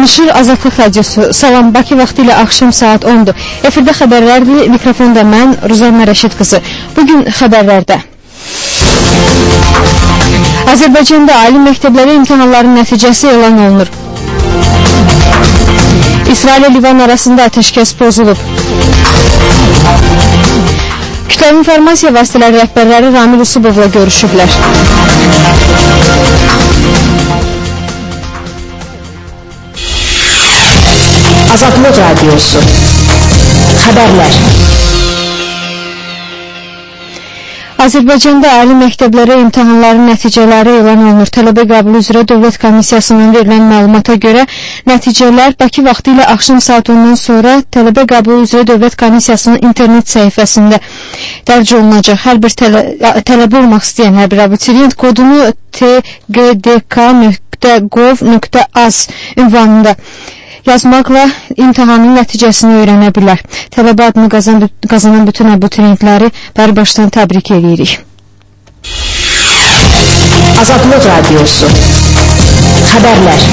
Danışır Azadlıq Radiosu. Salam, Bakı vaxtı ilə axşam saat 10-dur. Efirdə xəbərlərdir, mikrofonda mən, Ruzanna Rəşid qızı. Bugün xəbərlərdə. Azərbaycanda ali məktəblərə imtahanların nəticəsi elan olunur. İsrail ilə Livan arasında ateşkəs pozulub. Kütləvi informasiya vasitələri rəhbərləri Ramil Usubovla görüşüblər. Azadlıq Radiosu. Xəbərlər. Azərbaycanda ali məktəblərə imtahanların nəticələri elan olunur. Tələbə qəbulu üzrə Dövlət Komissiyasından verilən məlumata görə nəticələr Bakı vaxtı ilə axşam saat 10-dan sonra Tələbə qəbulu üzrə Dövlət Komissiyasının internet səhifəsində dərc olunacaq. Hər bir tələbə olmaq istəyən hər bir abituriyent kodunu tgdk.gov.az ünvanında yazmaqla imtahanın nəticəsini öyrənə bilər. Tələbə adını qazanan bütün abituriyentləri bərbaşdan təbrik edirik. Azadlıq Radiosu. Xəbərlər.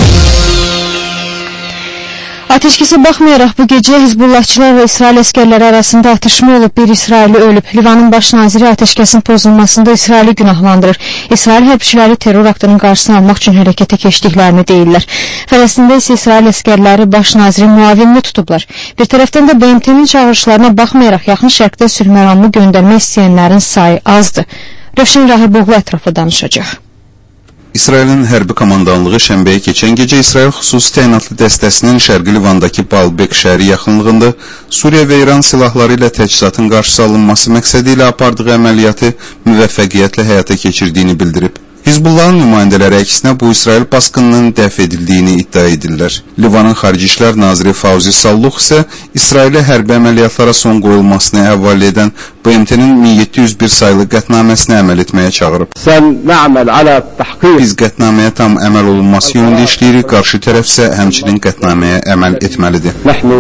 Ateşkəsə baxmayaraq bu gecə Hizbullahçılar və İsrail əskərləri arasında atışma olub, bir İsrailli ölüb. Livanın baş naziri ateşkəsin pozulmasında İsraili günahlandırır. İsrail hərbçiləri terror aktının qarşısını almaq üçün hərəkətə keçdiklərini deyirlər. Fələstində isə İsrail əskərləri baş naziri müavinini tutublar. Bir tərəfdən də BMT-nin çağırışlarına baxmayaraq yaxın şərqdə sülh məramını göndərmək istəyənlərin sayı azdır. Rövşən Rahiboğlu ətraflı danışacaq. İsrailin hərbi komandanlığı şənbəyə keçən gecə İsrail xüsusi təyinatlı dəstəsinin Şərqi Livandakı Baalbek şəhəri yaxınlığında Suriya və İran silahları ilə təchizatın qarşısı alınması məqsədi ilə apardığı əməliyyatı müvəffəqiyyətlə həyata keçirdiyini bildirib. Hizbullahın nümayəndələri əksinə bu İsrail basqınının dəf edildiyini iddia edirlər. Livanın Xarici İşlər naziri Fauzi Salluq isə İsrailə hərbi əməliyyatlara son qoyulmasını həvalə edən BMT-nin 1701 sayılı qətnaməsinə əməl etməyə çağırıb. Biz qətnaməyə tam əməl olunması yönündə işləyirik, qarşı tərəf isə həmçinin qətnaməyə əməl etməlidir.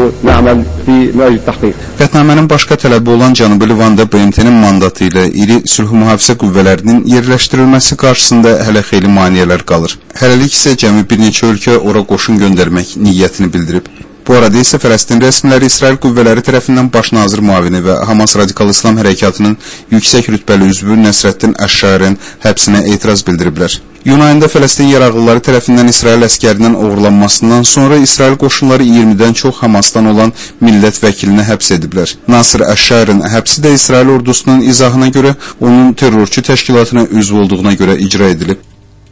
Qətnamənin başqa tələbi olan Cənubi Livanda BMT-nin mandatı ilə iri sülh mühafizə qüvvələrinin yerləşdirilməsi qarşısında hələ xeyli maneələr qalır. Hələlik isə cəmi bir neçə ölkə ora qoşun göndərmək niyyətini bildirib. Bu arada isə Fələstin rəsmiləri İsrail qüvvələri tərəfindən baş nazir müavini və Hamas Radikal İslam Hərəkatının yüksək rütbəli üzvü Nəsrəddin Əşşarin həbsinə etiraz bildiriblər. Yunanında Fələstin yaraqlıları tərəfindən İsrail əskərinin oğurlanmasından sonra İsrail qoşunları 20-dən çox Hamasdan olan millət vəkilinə həbs ediblər. Nasir Əşşarin həbsi də İsrail ordusunun izahına görə onun terrorçu təşkilatına üzv olduğuna görə icra edilib.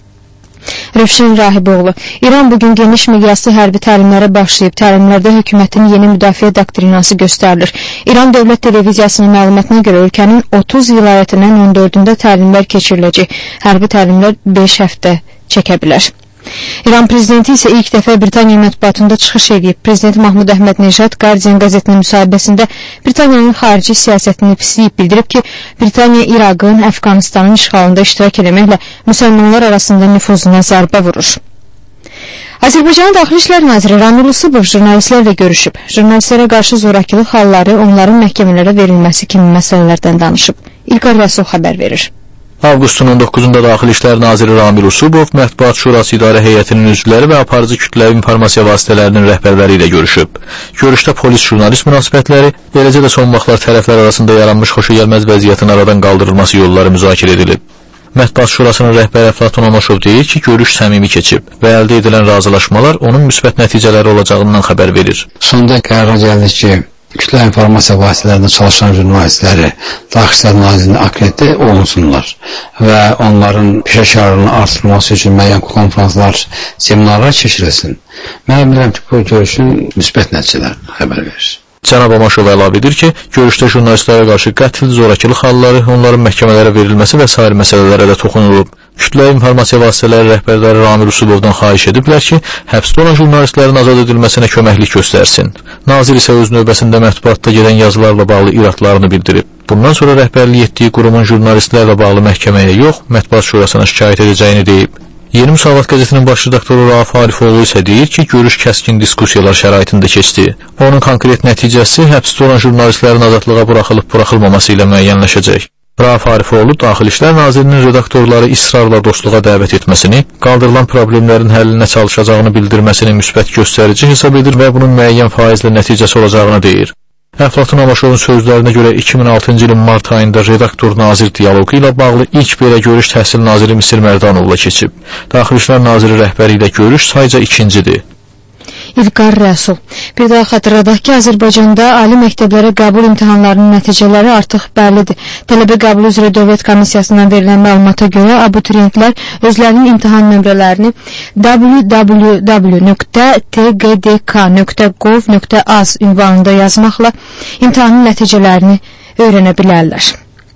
Rövşən Rahiboğlu. İran bugün geniş miqyaslı hərbi təlimlərə başlayıb. Təlimlərdə hökumətin yeni müdafiə doktrinası göstərilir. İran Dövlət Televiziyasının məlumatına görə ölkənin 30 vilayətindən 14-də təlimlər keçiriləcək. Hərbi təlimlər 5 həftə çəkə bilər. İran prezidenti isə ilk dəfə Britaniya mətbuatında çıxış edib. Prezident Mahmud Əhməd-Nejad Guardian qəzetinin müsahibəsində Britaniyanın xarici siyasətini pisləyib, bildirib ki, Britaniya İraqın, Əfqanistanın işğalında iştirak eləməklə müsəlmanlar arasında nüfuzuna zərbə vurur. Azərbaycanın Daxili İşlər naziri Ramil Usubov jurnalistlərlə görüşüb. Jurnalistlərə qarşı zorakılıq halları, onların məhkəmələrə verilməsi kimi məsələlərdən danışıb. İlqar Rəsul xəbər verir. Avqustun 19-da Daxili İşlər naziri Ramil Usubov Mətbuat Şurası İdarə Heyətinin üzvləri və aparıcı kütləvi informasiya vasitələrinin rəhbərləri ilə görüşüb. Görüşdə polis-jurnalist münasibətləri, eləcə də son vaxtlar tərəflər arasında yaranmış xoşagəlməz vəziyyətin aradan qaldırılması yolları müzakirə edilib. Mətbuat Şurasının rəhbəri Əflatun Onoşov deyir ki, görüş səmimi keçib və əldə edilən razılaşmalar onun müsbət nəticələri olacağından xəbər verir. Sonda qərara gəldi ki, kütlə informasiya vasitələrində çalışan jurnalistləri Daxili İşlər Nazirliyinin akreditə olunsunlar və onların peşəkarlığının artırılması üçün müəyyən konferanslar, seminarlar keçirilsin. Mən bilirəm ki, bu görüşün müsbət nəticələrini xəbər verir. Cənab Omaşov əlavə edir ki, görüşdə jurnalistlərə qarşı qətl, zorakılıq halları, onların məhkəmələrə verilməsi və sair məsələlərə də toxunulub. Kütləvi informasiya vasitələri rəhbərləri Ramil Usubovdan xahiş ediblər ki, həbsdə olan jurnalistlərin azad edilməsinə köməklik göstərsin. Nazir isə öz növbəsində mətbuatda gedən yazılarla bağlı iradlarını bildirib. Bundan sonra rəhbərlik etdiyi qurumun jurnalistlərlə bağlı məhkəməyə yox, Mətbuat Şurasına şikayət edəcəyini deyib. Yeni Müsavat qəzetinin baş redaktoru Rauf Arifoğlu isə deyir ki, görüş kəskin diskusiyalar şəraitində keçdi. Onun konkret nəticəsi həbsdə olan jurnalistlərin azadlığa buraxılıb-buraxılmaması ilə müəyyənləşəcək. Rauf Arifoğlu Daxili İşlər Nazirinin redaktorları israrla dostluğa dəvət etməsini, qaldırılan problemlərin həllinə çalışacağını bildirməsini müsbət göstərici hesab edir və bunun müəyyən faizlə nəticəsi olacağını deyir. Əflatun Amaşovun sözlərinə görə 2006-cı ilin mart ayında redaktor-nazir dialoqu ilə bağlı ilk belə görüş Təhsil Naziri Misir Mərdanovla keçib. Daxili İşlər Naziri rəhbəri ilə görüş sayca ikincidir. İlqar Rəsul. Bir daha xatırladaq ki, Azərbaycanda ali məktəblərə qəbul imtahanlarının nəticələri artıq bəllidir. Tələbə qəbulu üzrə Dövlət Komissiyasından verilən məlumata görə abituriyentlər özlərinin imtahan nömrələrini www.tgdk.gov.az ünvanında yazmaqla imtahanın nəticələrini öyrənə bilərlər.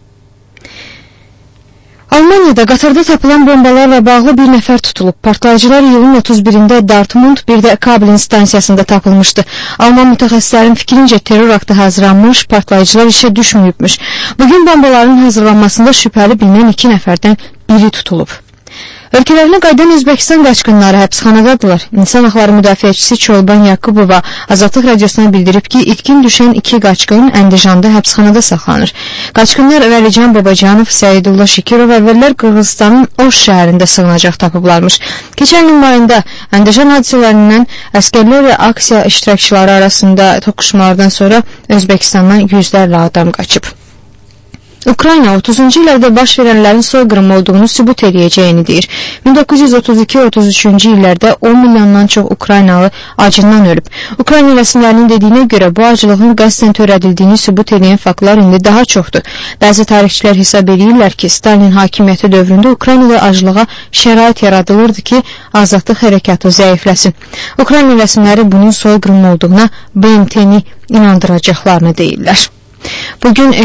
Almaniyada qatarda tapılan bombalarla bağlı bir nəfər tutulub. Partlayıcılar iyulun 31-də Dartmund, bir də Kablin stansiyasında tapılmışdı. Alman mütəxəssislərin fikrincə terror aktı hazırlanmış, partlayıcılar işə düşməyibmiş. Bugün bombaların hazırlanmasında şübhəli bilinən 2 nəfərdən biri tutulub. Ölkələrinə qayıdan Özbəkistan qaçqınları həbsxanadadılar. İnsan haqları müdafiəçisi Çolban Yakubova Azadlıq Radiosuna bildirib ki, itkin düşən 2 qaçqın Əndijanda həbsxanada saxlanır. Qaçqınlar Vəlican Babacanov, Səidullah Şikirov əvvəllər Qırğızstanın Oş şəhərində sığınacaq tapıblarmış. Keçən il mayında Əndijan hadisələrindən əskərlər və aksiya iştirakçıları arasında toqquşmalardan sonra Özbəkistandan yüzlərlə adam qaçıb. Ukrayna 30-cu illərdə baş verənlərin soyqırım olduğunu sübut edəcəyini deyir. 1932-33-cü illərdə 10 milyondan çox Ukraynalı acından ölüb. Ukrayna rəsmilərinin dediyinə görə bu acılığın qəsdən törədildiyini sübut edən faktlar indi daha çoxdur. Bəzi tarixçilər hesab edirlər ki, Stalin hakimiyyəti dövründə Ukraynada acılığa şərait yaradılırdı ki, azadlıq hərəkatı zəifləsin. Ukrayna rəsmiləri bunun soyqırım olduğuna BMT-ni inandıracaqlarını deyirlər. Bugün